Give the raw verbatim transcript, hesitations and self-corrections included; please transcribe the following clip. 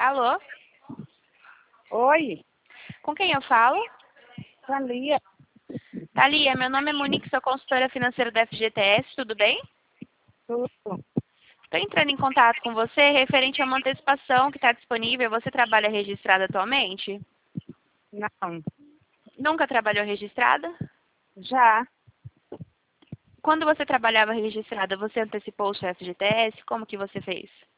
Alô? Oi, Com quem eu falo? Thalia. Thalia, meu nome é Monique, sou consultora financeira da F G T S, tudo bem? Tudo. Estou entrando em contato com você referente a uma antecipação que está disponível. Você trabalha registrada atualmente? Não, Nunca trabalhou registrada? já. Quando você trabalhava registrada, você antecipou o seu F G T S? Como que você fez?